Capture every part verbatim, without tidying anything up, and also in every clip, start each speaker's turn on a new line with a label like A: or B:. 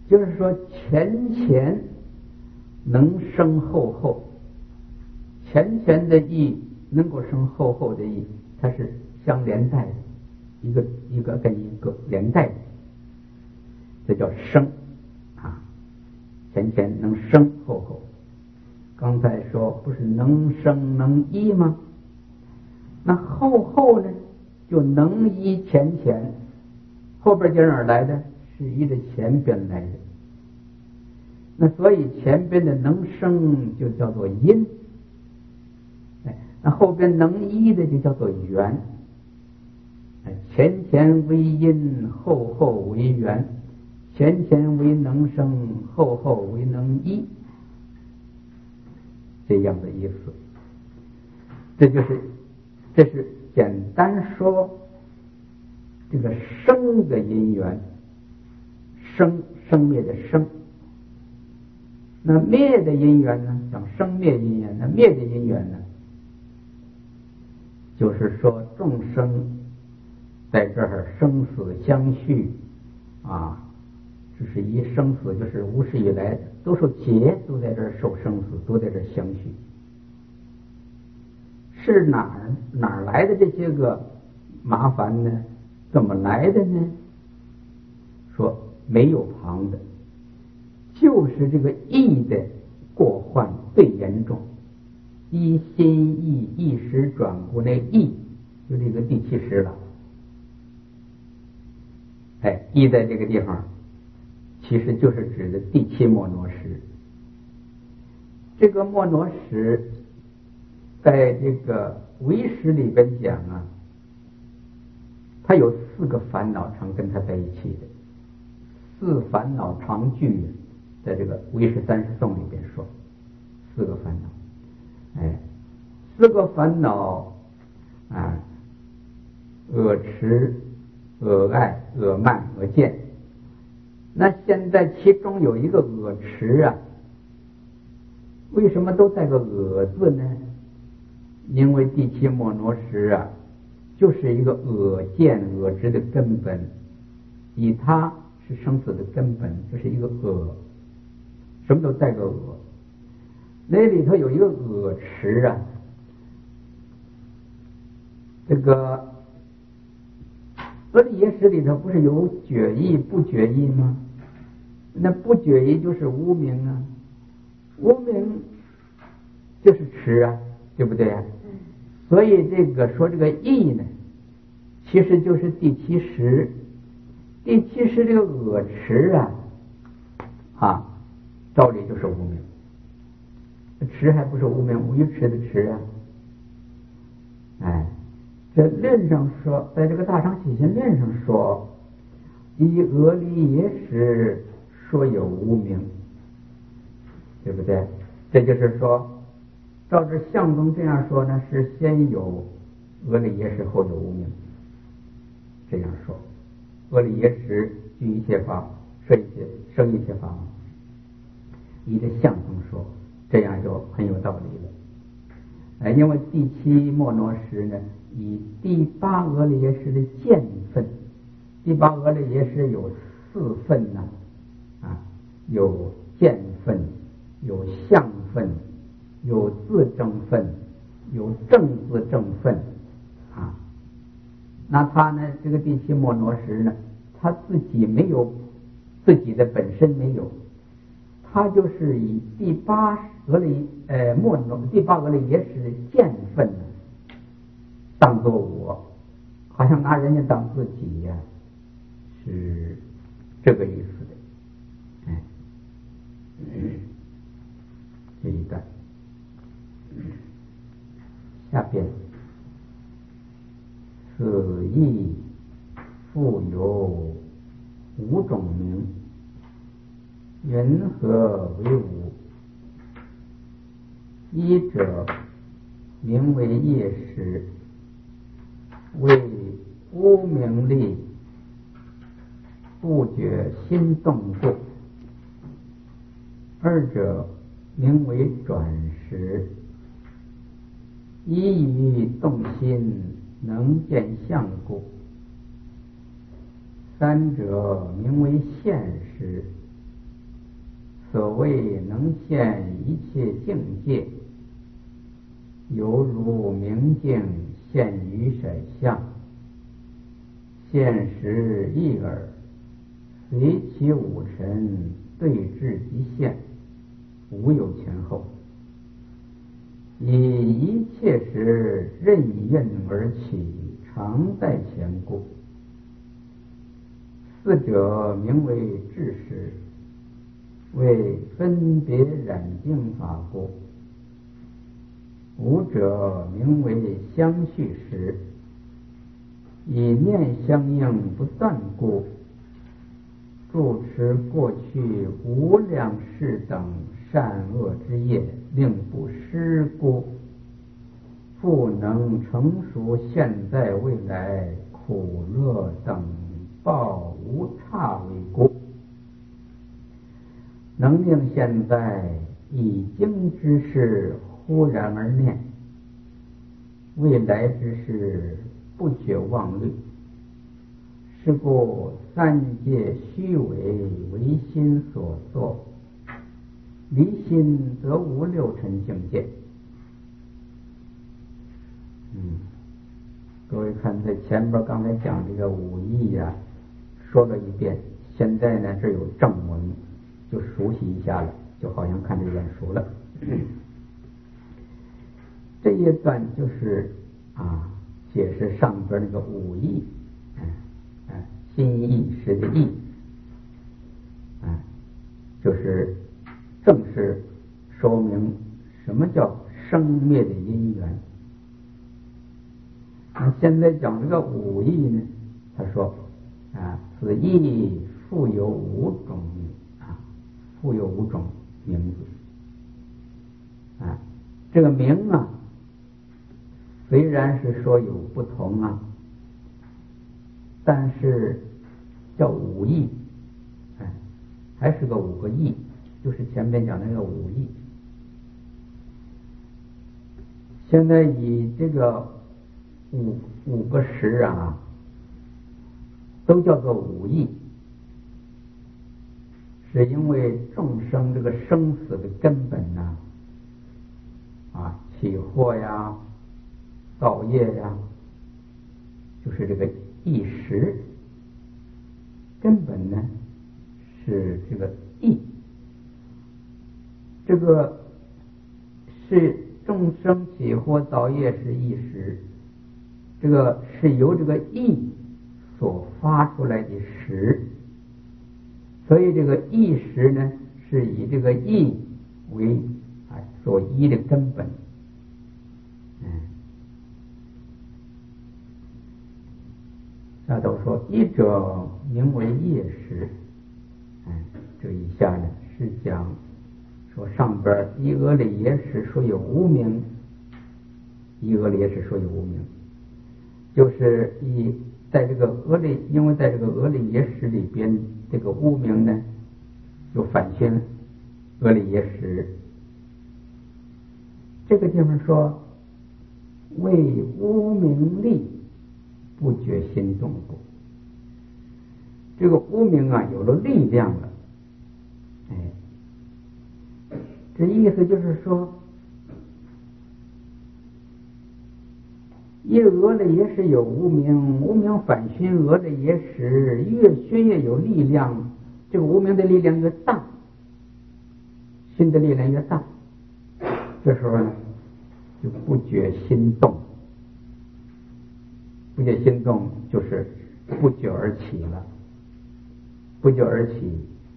A: 就是说前前能生后后，前前的义能够生后后的义，它是相连带的，一个一个跟一个连带的，这叫生啊。前前能生后后，刚才说不是能生能依吗？那后后呢，就能依前前，后边就哪儿来的？是依着前边来的。那所以前边的能生就叫做因，哎，那后边能依的就叫做缘。哎，前前为因，后后为缘，前前为能生，后后为能依，这样的意思。这就是这是简单说这个生的因缘，生生灭的生。那灭的因缘呢？讲生灭因缘，那灭的因缘呢？就是说众生在这儿生死相续啊，只是一生死，就是无始以来都受劫，都在这儿受生死，都在这儿相续。是哪儿哪儿来的这些个麻烦呢？怎么来的呢？说没有旁的，就是这个意的过患最严重。一心意一时转故，那意就这个第七识了。哎，意在这个地方其实就是指的第七莫罗识。这个莫罗识在这个唯识里边讲啊，它有四个烦恼常跟它在一起的，四烦恼常聚，在这个唯识三十颂里边说四个烦恼。哎，四个烦恼啊，恶痴、恶爱、恶慢、恶见。那现在其中有一个恶痴啊，为什么都带个恶字呢？因为第七莫罗识啊，就是一个恶见恶知的根本，以它是生死的根本，就是一个恶，什么都带个恶。那里头有一个恶痴啊，这个阿赖耶识里头不是有觉意不觉意吗？那不觉意就是无明啊，无明就是痴啊，对不对啊？所以这个说这个意呢，其实就是第七识。第七识这个恶痴啊，啊，道理就是无明。痴还不是无明，无愚痴的痴啊。哎，这论上说，在这个大乘起信论上说，以阿赖耶识说有无明，对不对？这就是说，照着相宗这样说呢，是先有阿赖耶识，后有无明。这样说，阿赖耶识具一切法，摄一切生一切法，依着相宗说。这样就很有道理了。哎，因为第七莫罗识呢，以第八阿赖耶识的见分，第八阿赖耶识有四分呢，啊，有见分，有相分，有自证分，有正自证分，啊，那他呢，这个第七莫罗识呢，他自己没有自己的本身没有。他就是以第八阿赖呃莫罗第八阿赖耶识的见分呢，当作我，好像拿人家当自己呀、啊，是这个意思的。哎，嗯、这一段，下边此义复有五种名。云何为五？一者名为业识，为无明力，不觉心动故；二者名为转识，依于动心能见相故；三者名为现识， 所谓能现一切境界，犹如明镜现于色相，现实一耳，随其五尘对峙即现，无有前后。以一切时任运而起，常在前故。四者名为智识，为分别染净法故。五者名为相续识，以念相应不断故。住持过去无量世等善恶之业，令不失故，复能成熟现在未来苦乐等报无差为故，能令现在已经之事忽然而念，未来之事不觉忘虑。是故三界虚伪为心所作，离心则无六尘境界。嗯，各位看在前边刚才讲这个五义呀、啊，说了一遍，现在呢这有正文，就熟悉一下了，就好像看着眼熟了。嗯、这一段就是啊，解释上边那个五义。心意识的意，啊，就是正是说明什么叫生灭的因缘。那现在讲这个五义呢，他说啊，此义复有五种啊，复有五种名字啊。这个名啊，虽然是说有不同啊，但是叫五义，哎，还是个五个义，就是前面讲那个五义。现在以这个五五个识啊，都叫做五义，是因为众生这个生死的根本呢、啊，啊，起惑呀、造业呀，就是这个意识。根本呢是这个意，这个是众生起惑造业是意识，这个是由这个意所发出来的识，所以这个意识呢是以这个意为啊所依的根本。嗯，那都说一者名为业识，嗯，这以下呢是讲说上边一俄里耶识说有无名，一俄里耶识说有无名，就是以在这个俄里，因为在这个俄里耶识里边，这个无名呢就反宣俄里耶识。这个地方说为无名力不觉心动故，这个无名啊有了力量了，哎，这意思就是说，一俄的也是有无名，无名反熏俄的也是越熏越有力量，这个无名的力量越大，熏的力量越大，这时候呢就不觉心动。不觉心动就是不久而起了，不久而起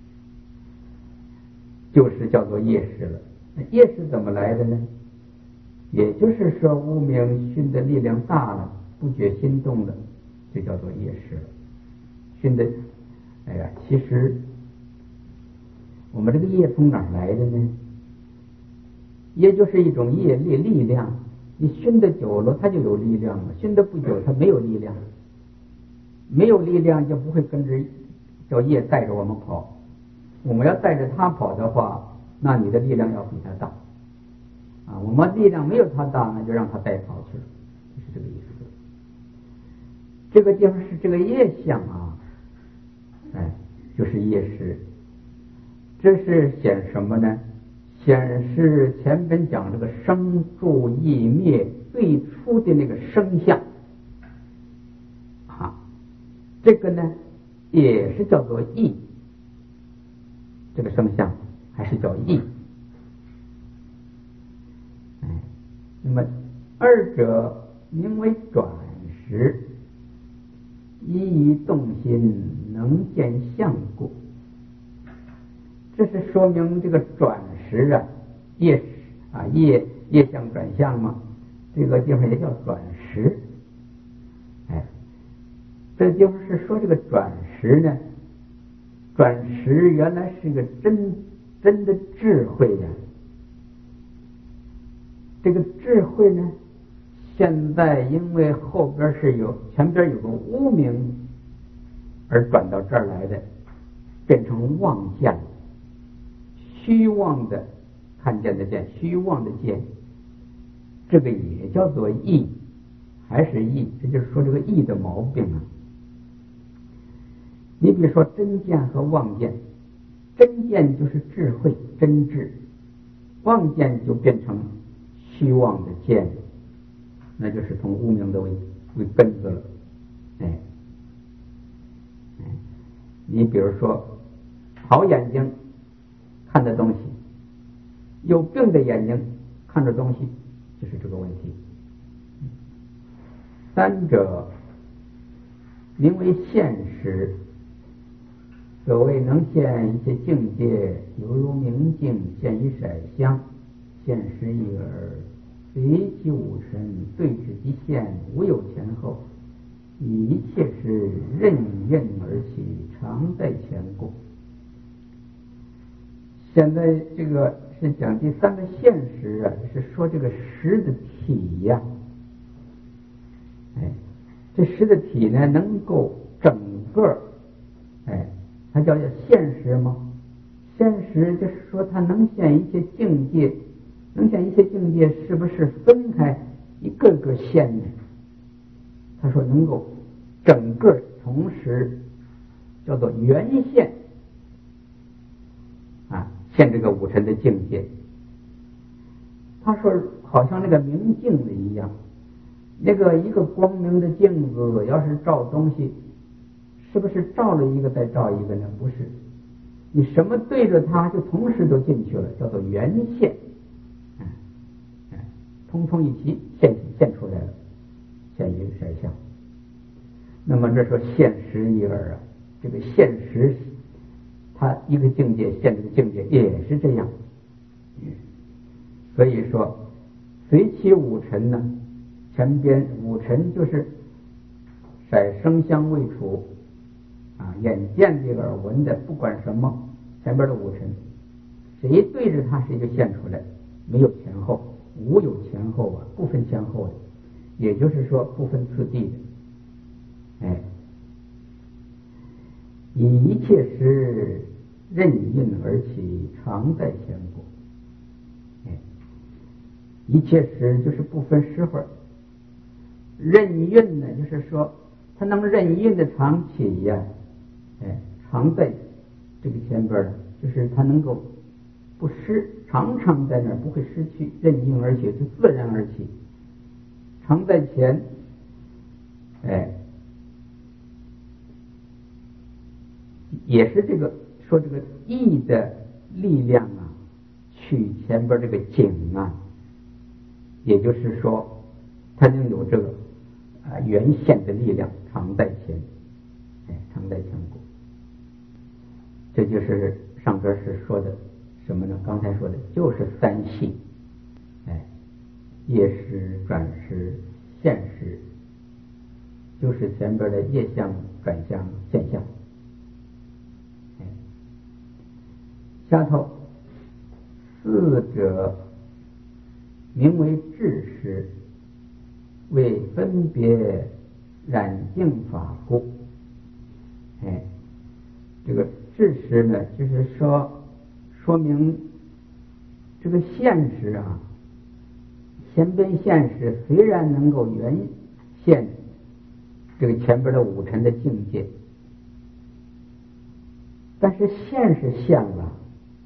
A: 就是叫做业识了。那业识怎么来的呢？也就是说无名熏的力量大了，不觉心动了，就叫做业识了。熏的，哎呀，其实我们这个业从哪儿来的呢？也就是一种业力力量。你熏的久了，它就有力量了；熏的不久，它没有力量。没有力量就不会跟着叫业带着我们跑。我们要带着它跑的话，那你的力量要比它大啊！我们力量没有它大，那就让它带跑去了，就是这个意思。这个地方是这个业相啊，哎，就是业识。 这是显什么呢？显示前边讲这个生住异灭最初的那个生相啊，这个呢也是叫做异，这个生相还是叫异。哎，那么二者名为转识，依于动心能见相故。这是说明这个转识啊，业啊业业相转相嘛，这个地方也叫转识。哎，这就是说这个转识呢，转识原来是一个真真的智慧呀。这个智慧呢，现在因为后边是有前边有个无明，而转到这儿来的，变成妄见，虚妄的看见的见，虚妄的见，这个也叫做意，还是意，这就是说这个意的毛病啊。你比如说真见和妄见，真见就是智慧真智，妄见就变成虚妄的见，那就是从无明的为为根子了。哎，哎，你比如说好眼睛看的东西，有病的眼睛看着东西，就是这个问题。三者名为现实，所谓能现一切境界，犹如明镜现一色香，现实一耳，随其五尘，对治即现，无有前后，以一切时任运而起，常在前故。现在这个是讲第三个现实啊，是说这个实的体呀、啊。哎，这实的体呢，能够整个，哎，它叫叫现实吗？现实就是说它能现一些境界，能现一些境界，是不是分开一个个现呢？他说能够整个同时，叫做原现啊，现这个五尘的境界。他说好像那个明镜子一样，那个一个光明的镜子要是照东西，是不是照了一个再照一个呢？不是，你什么对着它就同时都进去了，叫做原现，哎哎，通通一起现现出来了，现于色相。那么这说现实一耳啊，这个现实它一个境界现这个境界也是这样。所以说随其五尘呢，前边五尘就是色声香味触啊，眼见这个耳闻的，不管什么，前边的五尘，谁对着它谁就现出来，没有前后，无有前后啊，不分前后的，也就是说不分次第的。哎，以一切时任运而起，常在前过。哎，一切时就是不分时会儿，任运呢，就是说它能任运的常起呀，哎，常在这个前边的，就是它能够不失，常常在那儿，不会失去，任运而起，就自然而起，常在前，哎。也是这个说这个意的力量啊，取前边这个景啊，也就是说，它能有这个啊原现的力量，常在前，哎，常在前过。这就是上边是说的什么呢？刚才说的就是三系，哎，业识、转识、现识，就是前边的业相、转相、现象。下头四者名为智识，为分别染净法故。哎，这个智识呢，就是说说明这个现实啊，前边现实虽然能够原现这个前边的五尘的境界，但是现是现了，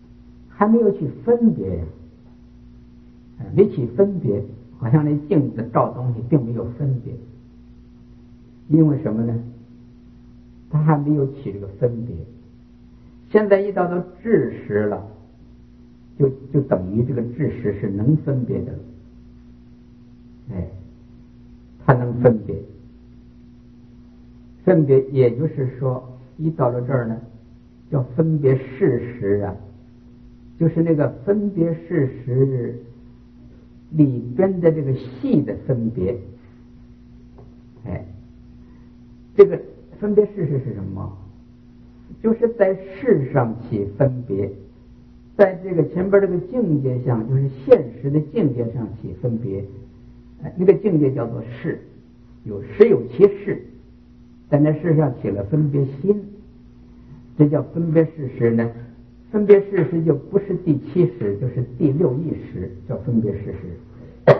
A: 还没有去分别呀，没去分别，好像那镜子照东西并没有分别，因为什么呢？他还没有起这个分别。现在一到到智识了，就就等于这个智识是能分别的了，哎，他能分别，分别也就是说，一到了这儿呢，叫分别事实啊，就是那个分别事实里边的这个细的分别，哎，这个分别事实是什么？就是在事上起分别，在这个前边这个境界上，就是现实的境界上起分别，哎，那个境界叫做事，有实有其事，在那事上起了分别心，这叫分别事实呢。分别事实就不是第七识，就是第六意识，叫分别事实。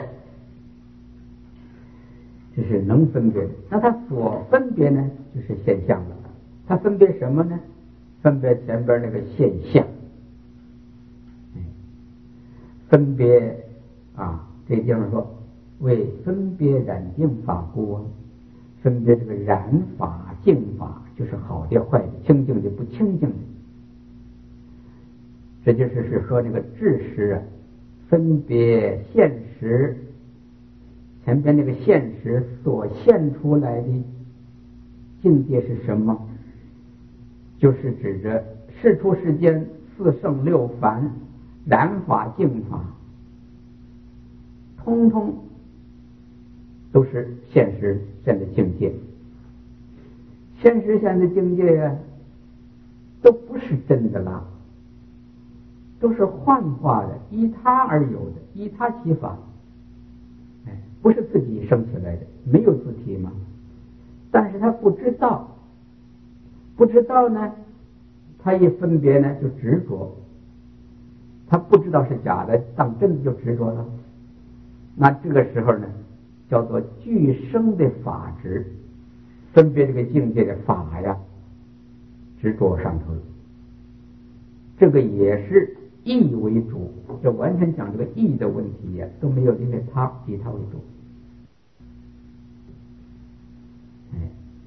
A: 这是能分别的。那它所分别呢，就是现象了。它分别什么呢？分别前边那个现象。分别啊，这地方说为分别染净法故，分别这个染法净法，就是好的坏的，清净的不清净的。这就是是说这个智识啊，分别现实，前边那个现实所现出来的境界是什么？就是指着世出世间四圣六凡染法净法，通通都是现实现的境界。现实现的境界呀、啊，都不是真的啦，都是幻化的，依他而有的，依他起法，哎，不是自己生起来的，没有自体嘛。但是他不知道，不知道呢，他一分别呢就执着，他不知道是假的，当真的就执着了。那这个时候呢，叫做具生的法执，分别这个境界的法呀，执着上头了。这个也是义为主，这完全讲这个义的问题呀，都没有因为他以他为主。哎，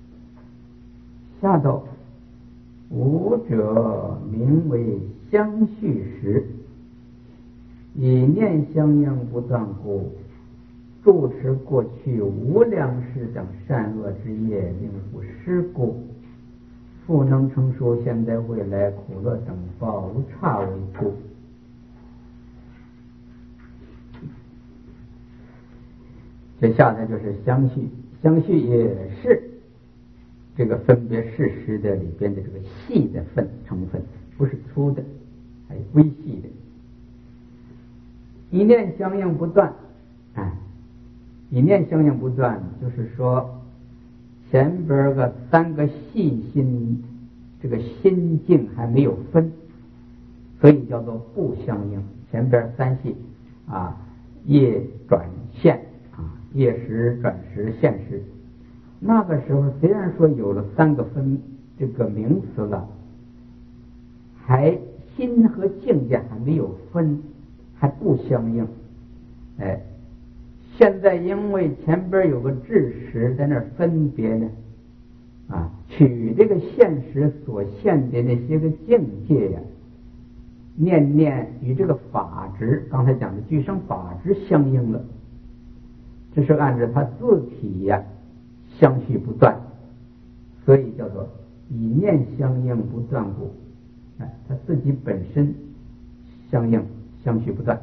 A: 下头五者名为相续时，以念相应不断故，住持过去无量世等善恶之业，令不失故，复能成熟现在未来苦乐等报无差为故。这下来就是相续，相续也是这个分别事实的里边的这个细的分成分，不是粗的，还有微细的。一念相应不断，哎，一念相应不断，就是说前边个三个细心，这个心境还没有分，所以叫做不相应。前边三细啊，业转现啊，业时转时现时。那个时候虽然说有了三个分这个名词了，还心和境界还没有分，还不相应。哎，现在因为前边有个智识在那儿分别呢，啊，取这个现实所现的那些个境界呀，念念与这个法执，刚才讲的具生法执相应了，这是按照他自体呀相续不断，所以叫做以念相应不断故。哎，他自己本身相应相续不断。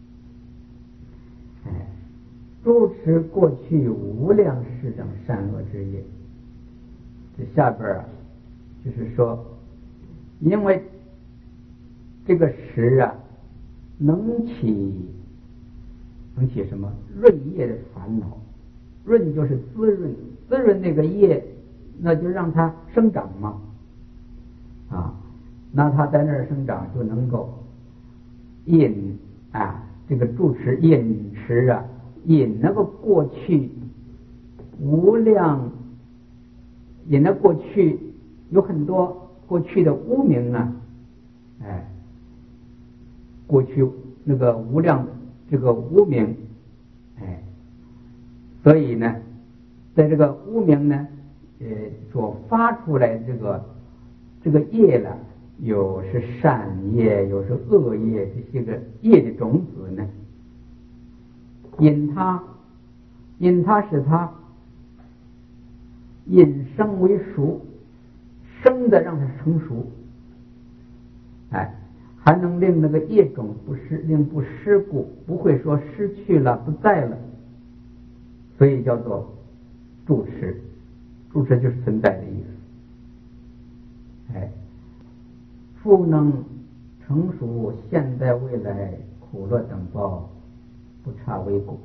A: 哎，住持过去无量世等善恶之业。这下边啊，就是说，因为这个识啊，能起能起什么润业的烦恼，润就是滋润，滋润那个业，那就让它生长嘛，啊，那它在那儿生长就能够引啊，这个住持引持啊，引那个过去无量，引那过去有很多过去的污名啊，哎， 过去那个无量的这个无明，哎，所以呢，在这个无明呢，呃，所发出来这个这个业呢，有是善业，有是恶业，这些个业的种子呢，因它因它使它引生为熟，生的让它成熟，哎，还能令那个业种不失，令不失故，不会说失去了不在了，所以叫做住持。住持就是存在的意思，哎，复能成熟现在未来苦乐等报，不差为故。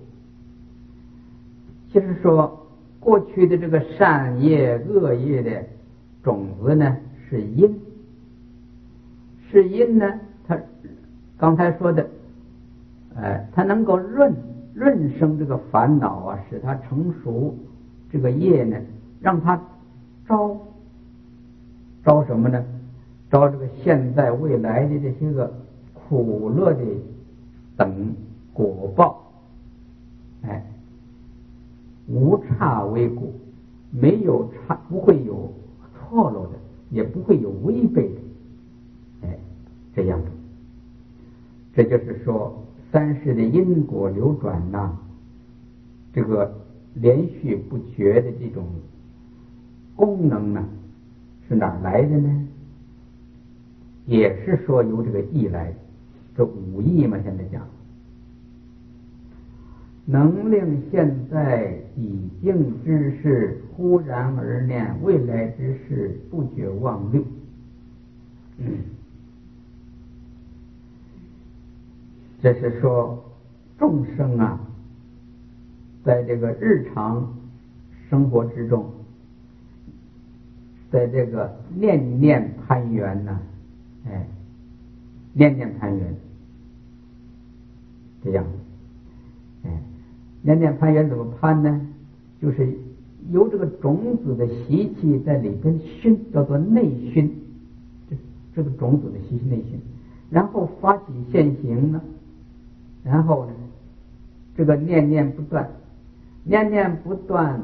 A: 就是说，过去的这个善业恶业的种子呢是因，是因呢，它刚才说的，呃，它能够润润生这个烦恼啊，使它成熟，这个业呢，让它招招什么呢？招这个现在未来的这些个苦乐的等果报，哎，无差为故，没有差，不会有错漏的，也不会有违背的，哎，这样的。这就是说，三世的因果流转呐、啊，这个连续不绝的这种功能呢，是哪来的呢？也是说由这个意来，这五意嘛，现在讲，能令现在已经之事忽然而念未来之事不觉忘虑。嗯，这是说众生啊，在这个日常生活之中，在这个念念攀缘呢，哎，念念攀缘，这样，哎，念念攀缘怎么攀呢？就是由这个种子的习气在里边熏，叫做内熏，这这个种子的习气内熏，然后发起现行呢，然后呢，这个念念不断，念念不断，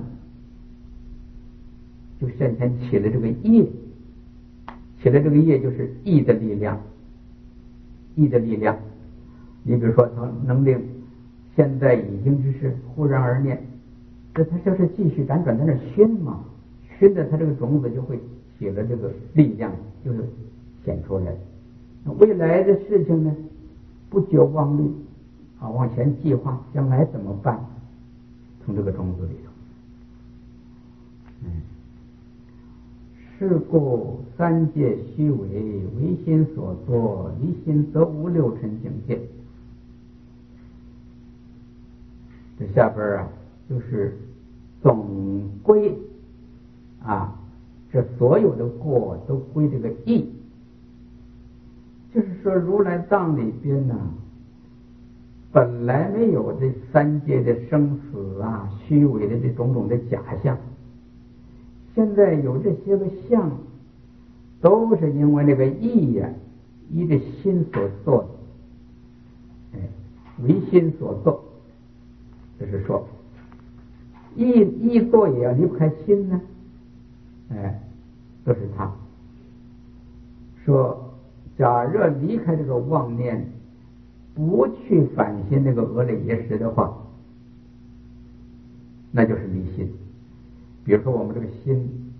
A: 就现前起了这个业，起了这个业就是意的力量，意的力量。你比如说，它能令现在已经之事忽然而念，这它就是继续辗转在那熏嘛，熏的它这个种子就会起了这个力量，就是显出来。未来的事情呢，不久忘虑啊，往前计划将来怎么办，从这个种子里头。嗯，是故三界虚伪，唯心所作，离心则无六尘境界。这下边啊，就是总归啊，这所有的过都归这个义。就是说，如来藏里边呢，本来没有这三界的生死啊、虚伪的这种种的假象，现在有这些个相，都是因为那个意呀、啊，依着心所做的，哎，为心所做，就是说，意意做也要离不开心呢，哎，都是他。说，假若离开这个妄念，不去反心那个恶类业识的话，那就是离心。比如说我们这个心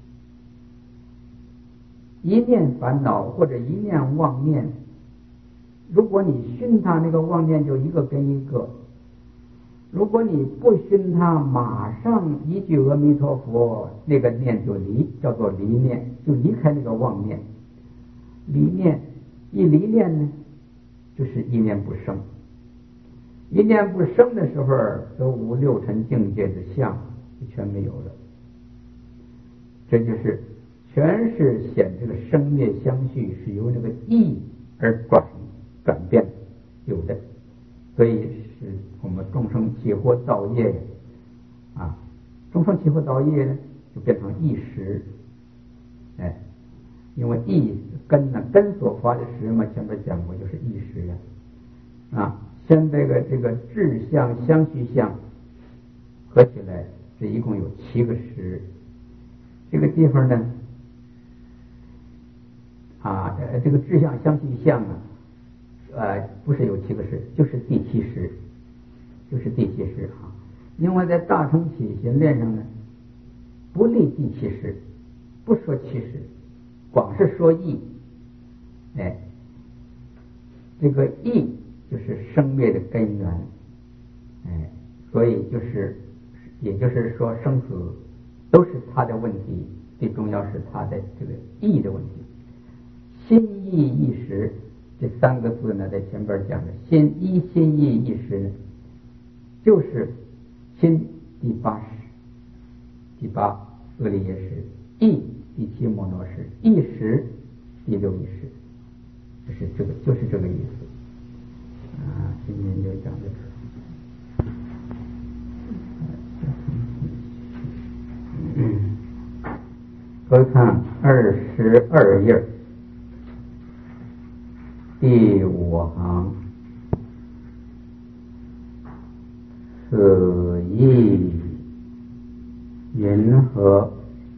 A: 一念烦恼或者一念妄念，如果你熏它，那个妄念就一个跟一个；如果你不熏它，马上一句阿弥陀佛，那个念就离，叫做离念，就离开那个妄念。离念一离念呢，就是一念不生。一念不生的时候，则无六尘境界的相就全没有了。这就是全是显这个生灭相续是由这个意而转转变有的，所以是我们众生起惑造业啊，众生起惑造业呢，就变成意识，哎，因为意根呢，根所发的识嘛，前面讲过就是意识啊， 啊，像这个这个质相、相续相合起来，这一共有七个识。这个地方呢，啊，这个质相、相续相啊，呃，不是有七个识，就是第七识，就是第七识啊。因为在大乘起心论上呢，不立第七识，不说七识，光是说义。哎，这个义就是生灭的根源，哎，所以就是，也就是说生死都是他的问题，最重要是他的这个义的问题。心意一识这三个字呢，在前边讲的心一心意一识呢，就是心第八识，第八色里也识，意第七摩罗识，意识第六意识，就是这个就是这个意思啊。今天就讲这个。嗯，各位看二十二页第五行，此意云何？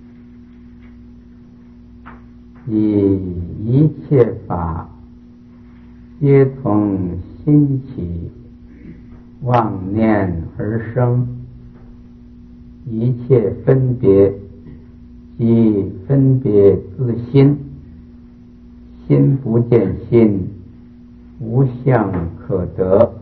A: 以一切法皆从心起妄念而生，一切分别即分别自心，心不见心，无相可得。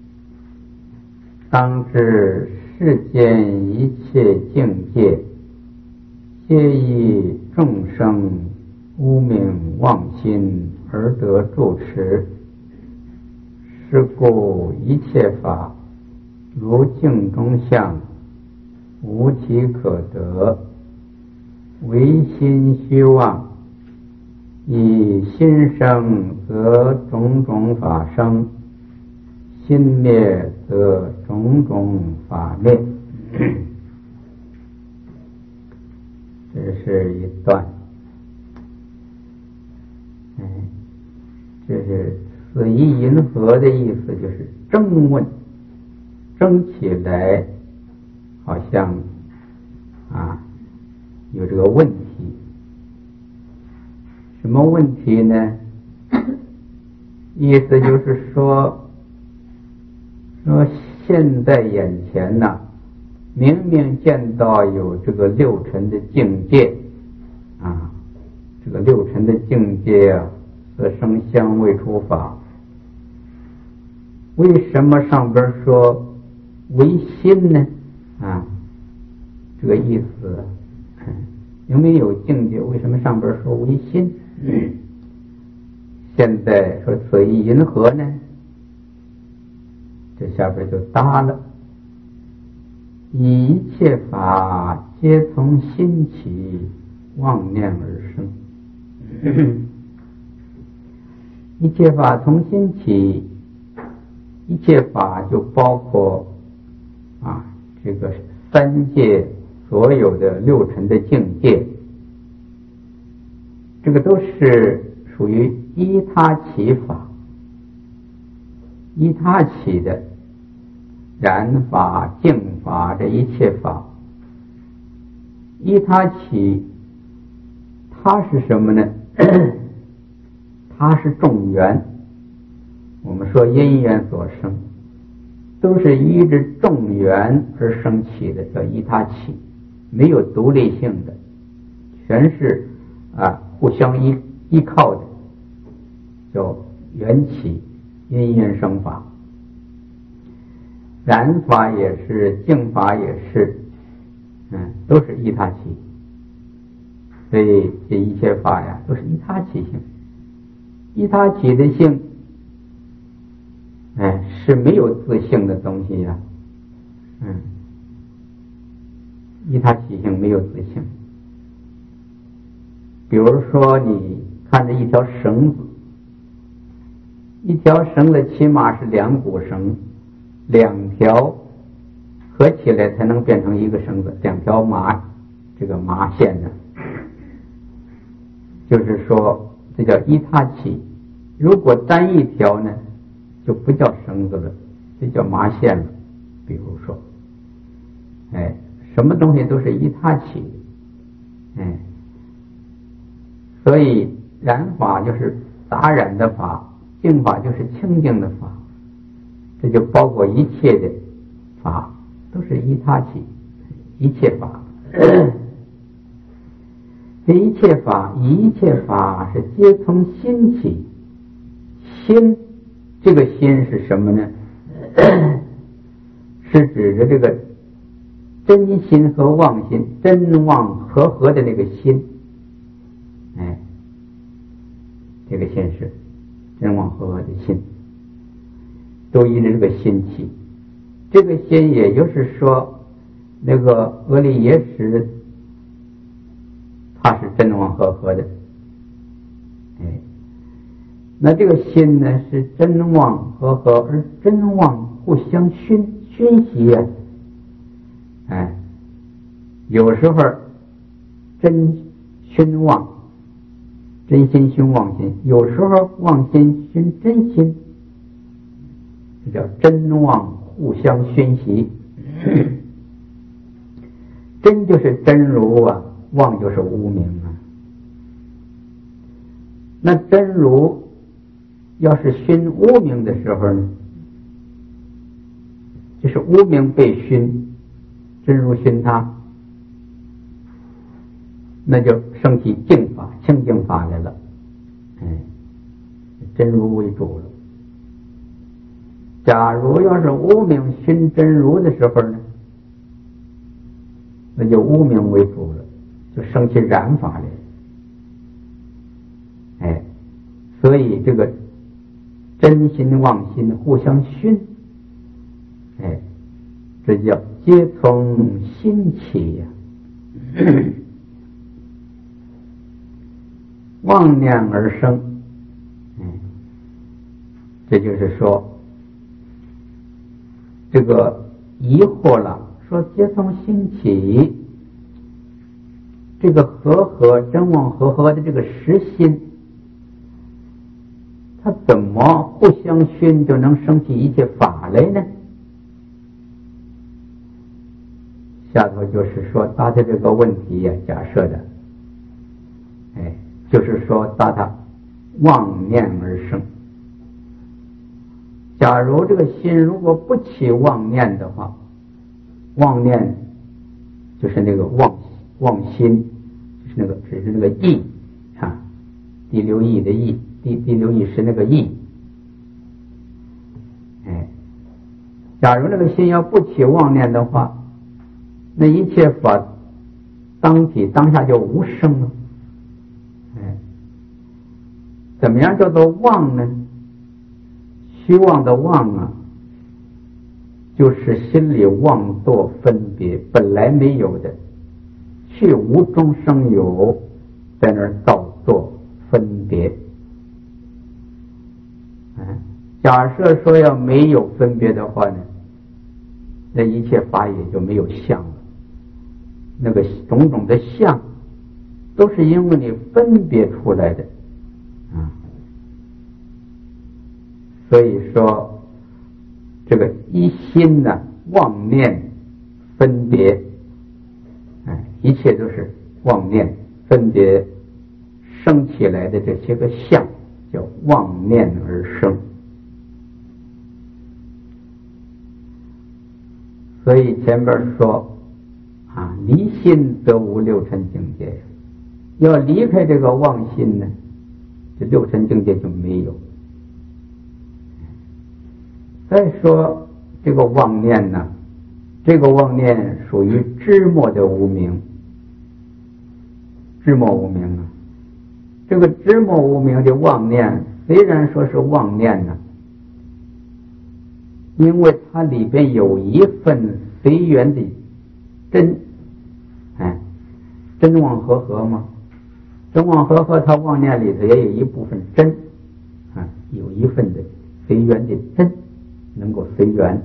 A: 当知世间一切境界，皆以众生无明妄心而得住持。是故一切法如镜中相，无其可得，唯心虚妄。以心生则种种法生，心灭则种种法灭。这是一段，哎，这是此意云何的意思，就是争问，争起来好像啊有这个问题。什么问题呢？意思就是说，说现在眼前呐、啊，明明见到有这个六尘的境界啊，这个六尘的境界啊，色声香味触法，为什么上边说唯心呢？啊，这个意思，明明有境界，为什么上边说唯心？嗯，现在说此意云何呢？这下边就答了：以一切法皆从心起，妄念而生。一切法从心起，一切法就包括啊这个三界所有的六尘的境界。这个都是属于依他起法，依他起的染法、净法，这一切法依他起，它是什么呢？它是众缘，我们说因缘所生，都是依着众缘而生起的，叫依他起，没有独立性的，全是啊互相依依靠的，叫缘起，因缘生法。染法也是，净法也是，嗯，都是依他起。所以这一切法呀，都是依他起性。依他起的性，哎，是没有自性的东西呀，嗯，依他起性没有自性。比如说你看着一条绳子，一条绳子起码是两股绳，两条合起来才能变成一个绳子，两条麻这个麻线呢，就是说这叫依他起。如果单一条呢， 就不叫绳子了，就叫麻线了。比如说，哎，什么东西都是依他起，哎，所以染法就是打染的法，净法就是清净的法，这就包括一切的法都是依他起，一切法。这一切法，一切法是皆从心起。心，这个心是什么呢？是指着这个真心和妄心，真妄合合的那个心。哎，这个心是真妄合合的心，都依着这个心起。这个心也就是说，那个阿赖耶识它是真妄合合的。哎，那这个心呢是真妄合合，而真妄互相熏熏习呀、啊。哎，有时候真熏妄，真心熏妄心；有时候妄心熏真心，这叫真妄互相熏习。真就是真如啊，妄就是无明啊。那真如要是熏无明的时候呢，就是无明被熏，真如熏它，那就升起净法、清净法来了。哎，真如为主了。假如要是无明熏真如的时候呢，那就无明为主了，就升起染法来。哎，所以这个真心妄心互相熏，哎，这叫皆从心起呀、啊。妄念而生，哎，这就是说这个疑惑了。说皆从心起，这个和合真妄和合的这个实心，它怎么互相熏就能生起一切法来呢？下头就是说答的这个问题呀、啊，假设的，哎，就是说答他妄念而生。假如这个心如果不起妄念的话，妄念就是那个妄妄心，就是那个只是那个意啊，第六意的意，第第六意是那个意。哎，假如那个心要不起妄念的话，那一切法当体当下就无生了。哎，怎么样叫做妄呢？虚妄的妄啊，就是心里妄作分别，本来没有的，去无中生有，在那儿造作分别。哎，假设说要没有分别的话呢，那一切法也就没有相了。那个种种的相，都是因为你分别出来的啊。所以说，这个一心呢，妄念分别，哎，一切都是妄念分别生起来的这些个相，叫妄念而生。所以前边说啊，离心则无六尘境界，要离开这个妄心呢，这六尘境界就没有。再说这个妄念呢，这个妄念属于知末的无明，知末无明啊。这个知末无明的妄念，虽然说是妄念呢，因为它里边有一份随缘的真，哎，真妄合合嘛，真妄合合，它妄念里头也有一部分真，啊，有一份的随缘的真。能够随缘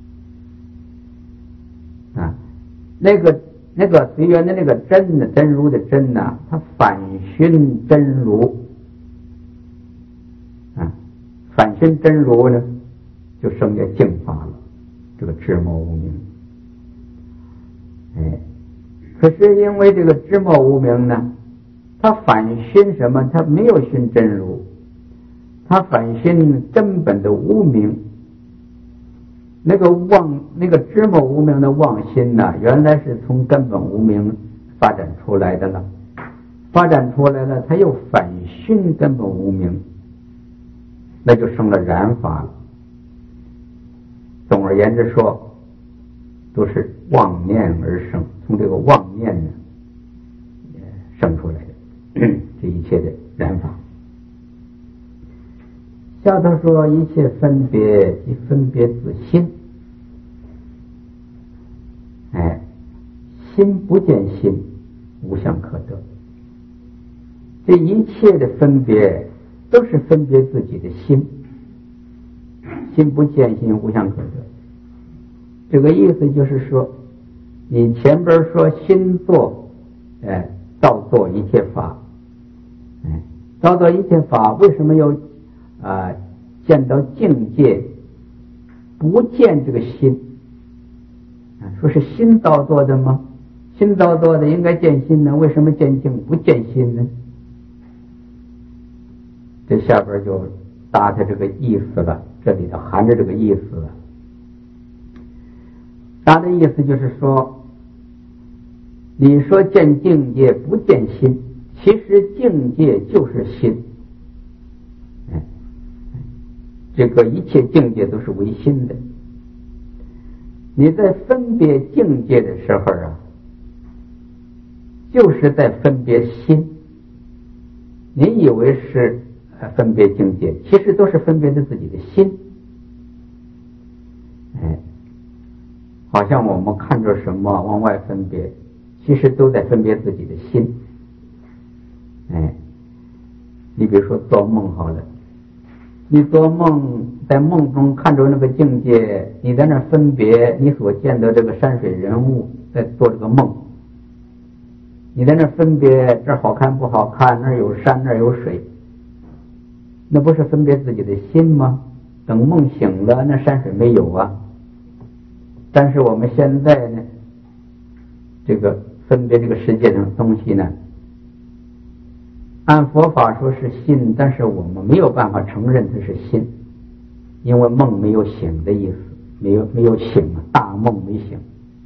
A: 啊，那个那个随缘的那个真的真如的真呢，它反熏真如啊，反熏真如呢， 就生下净法了，这个知末无明。哎，可是因为这个知末无明呢，他反熏什么？他没有熏真如，他反熏根本的无明。那个妄，那个知末无明的妄心呢，原来是从根本无明发展出来的了，发展出来了，他又反熏根本无明，那就生了染法了。总而言之说，都是妄念而生，从这个妄念呢生出来的这一切的染法。下头说一切分别即分别自心，哎，心不见心，无相可得。这一切的分别都是分别自己的心，心不见心，无相可得。这个意思就是说，你前边说心作，哎，造作一切法，哎，造作一切法，为什么要啊、呃，见到境界不见这个心？啊，说是心造作的吗？心造作的应该见心呢，为什么见境不见心呢？这下边就搭他这个意思了，这里头含着这个意思了。他的意思就是说，你说见境界不见心，其实境界就是心。哎，这个一切境界都是唯心的。你在分别境界的时候啊，就是在分别心。你以为是分别境界，其实都是分别的自己的心。哎，好像我们看着什么往外分别，其实都在分别自己的心。哎，你比如说做梦好了，你做梦在梦中看着那个境界，你在那分别你所见的这个山水人物，在做这个梦，你在那分别这儿好看不好看，那儿有山那儿有水，那不是分别自己的心吗？等梦醒了，那山水没有啊。但是我们现在呢，这个分别这个世界上的东西呢，按佛法说是心，但是我们没有办法承认它是心，因为梦没有醒的意思，没有没有醒啊，大梦没醒。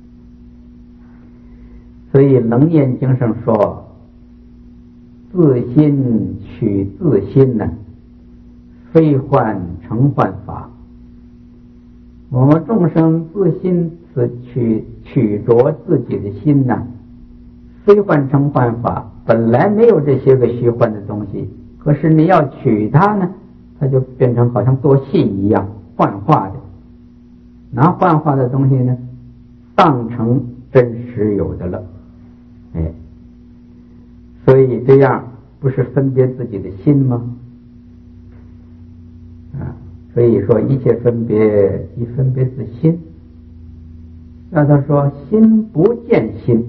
A: 所以楞严经上说，自心取自心呢，非幻成幻法。我们众生自心此取取着自己的心呢，非幻成幻法，本来没有这些个虚幻的东西，可是你要取它呢，它就变成好像做戏一样幻化的，拿幻化的东西呢当成真实有的了。哎，所以这样不是分别自己的心吗？啊，所以说一切分别即分别自心。那他说心不见心，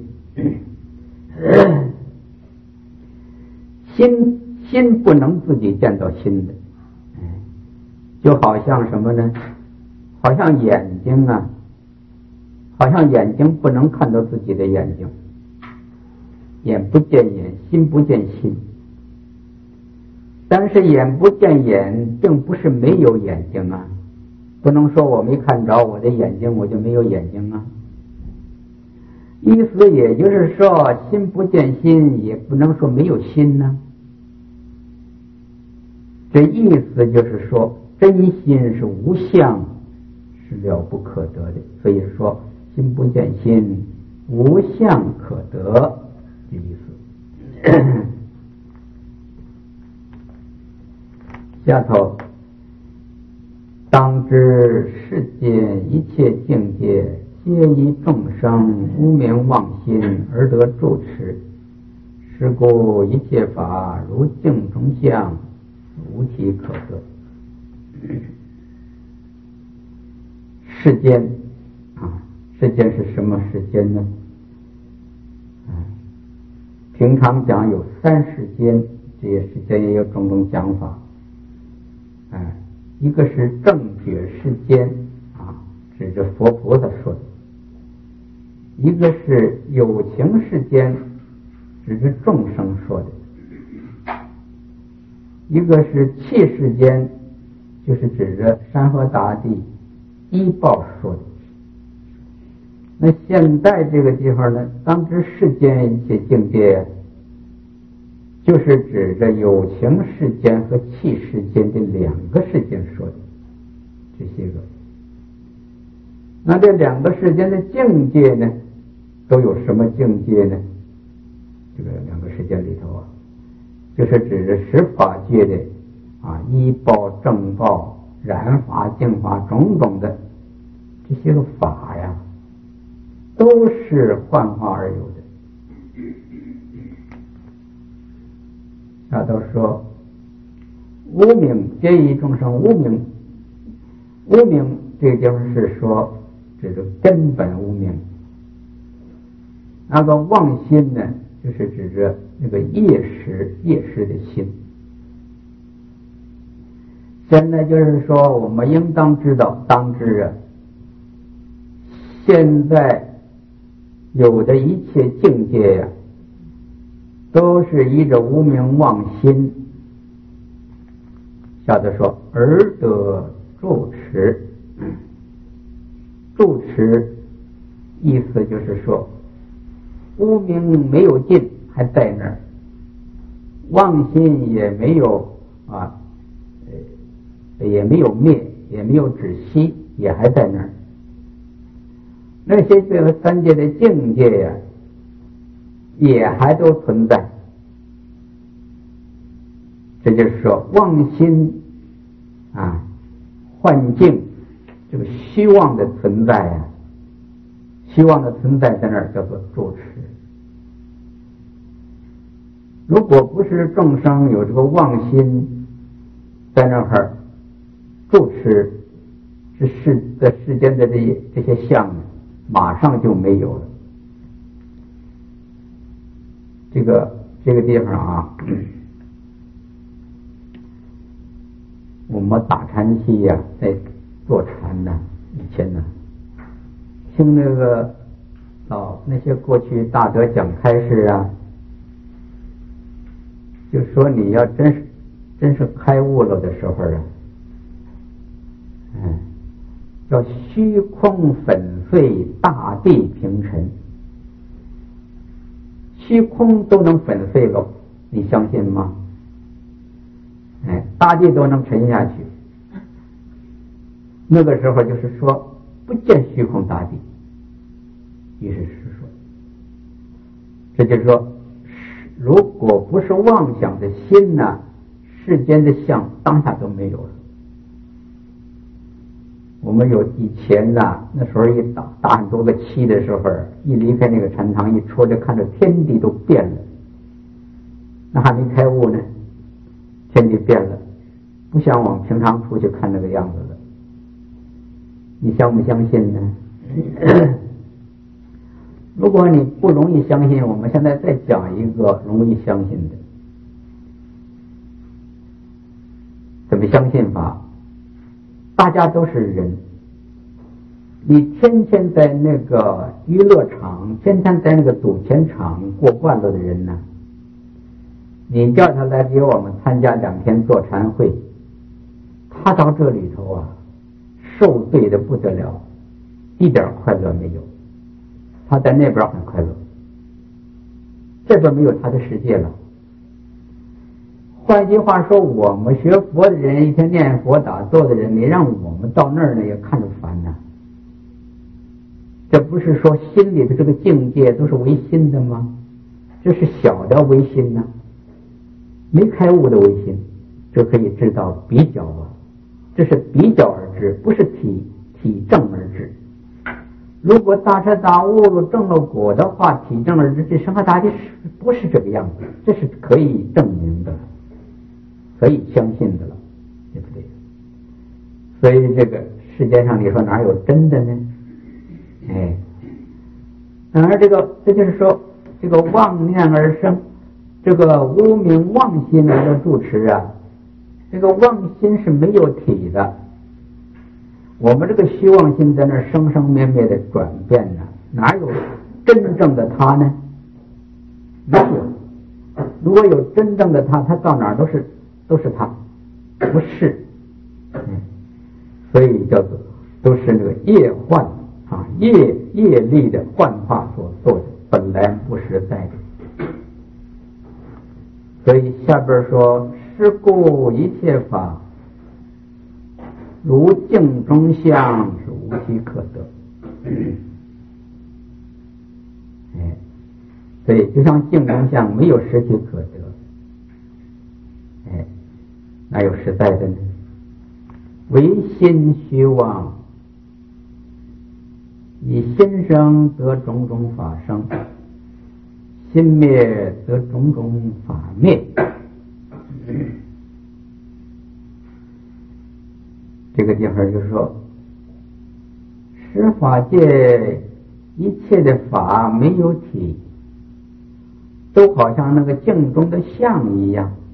A: 心心不能自己见到心的，就好像什么呢？好像眼睛啊，好像眼睛不能看到自己的眼睛，眼不见眼，心不见心。但是眼不见眼，并不是没有眼睛啊，不能说我没看着我的眼睛，我就没有眼睛啊。意思也就是说，心不见心，也不能说没有心呢。这意思就是说，真心是无相，是了不可得的。所以说，心不见心，无相可得的意思。下头，当知世间一切境界，皆依众生无明妄心而得住持，是故一切法如镜中相，无体可得。世间啊，世间是什么世间呢？啊，平常讲有三世间，这些世间也有种种讲法。哎， 一个是正觉世间啊，指着佛菩萨说的；一个是有情世间，指着众生说的；一个是气世间，就是指着山河大地依报说的。那现在这个地方呢，当知世间一切境界，就是指着有情世间和气世间的两个世间说的这些个。那这两个世间的境界呢，都有什么境界呢？这个两个世间里头啊，就是指着十法界的啊依报、正报、染法、净法种种的这些个法呀，都是幻化而有的。下头说无明皆以众生无明，无明这个地方是说指着根本无明，那个妄心呢，就是指着那个业识业识的心。现在就是说我们应当知道当知啊，现在有的一切境界呀、啊，都是依着无明妄心。下头说而得住持，住持意思就是说无明没有尽，还在那儿；妄心也没有啊，也没有灭，也没有止息，也还在那儿。那些这个三界的境界呀、啊，也还都存在。这就是说妄心啊，幻境这个虚妄的存在啊，虚妄的存在在那儿叫做住持。如果不是众生有这个妄心在那儿住持，是世的世间的这些这些相马上就没有了。这个这个地方啊，我们打禅期呀、啊，在坐禅呢，以前呢，听那个老那些过去大德讲开示啊，就说你要真是真是开悟了的时候啊，嗯，叫虚空粉碎，大地平沉。虚空都能粉碎了，你相信吗？哎，大地都能沉下去。那个时候就是说不见虚空大地，于是是说，这就是说，如果不是妄想的心呢、啊，世间的相当下都没有了。我们有以前呐、啊，那时候一打打很多个七的时候，一离开那个禅堂，一出来看着天地都变了，那还没开悟呢，天地变了，不像我们平常出去看那个样子了。你相不相信呢？如果你不容易相信，我们现在再讲一个容易相信的。怎么相信法？大家都是人，你天天在那个娱乐场，天天在那个赌钱场过惯了的人呢，你叫他来给我们参加两天坐禅会，他到这里头啊，受罪的不得了，一点快乐没有。他在那边很快乐，这边没有他的世界了。换句话说，我们学佛的人，一天念佛打坐的人，你让我们到那儿呢，也看着烦呐。这不是说心里的这个境界都是唯心的吗？这是小的唯心呢、啊，没开悟的唯心，这可以知道比较啊，这是比较而知，不是体体证而知。如果大彻大悟了证了果的话，体证而知，这生活大地不是这个样子，这是可以证明的，可以相信的了，对不对？所以这个世界上你说哪有真的呢？哎，而这个这就是说，这个妄念而生，这个无明妄心来的住持啊， 这个妄心是没有体的，我们这个虚妄心在那儿生生灭灭的转变呢，哪有真正的他呢？没有。如果有真正的他，他到哪儿都是都是他，不是。嗯，所以叫做都是那个业幻啊，业业力的幻化所做的，本来不实在的。所以下边说，是故一切法如镜中相，是无体可得。哎，所以就像镜中相没有实体可得，哎，哪有实在的呢？唯心虚妄，以心生得种种法生，心灭得种种法灭。这个地方就是说，十法界一切的法没有体，都好像那个镜中的像一样。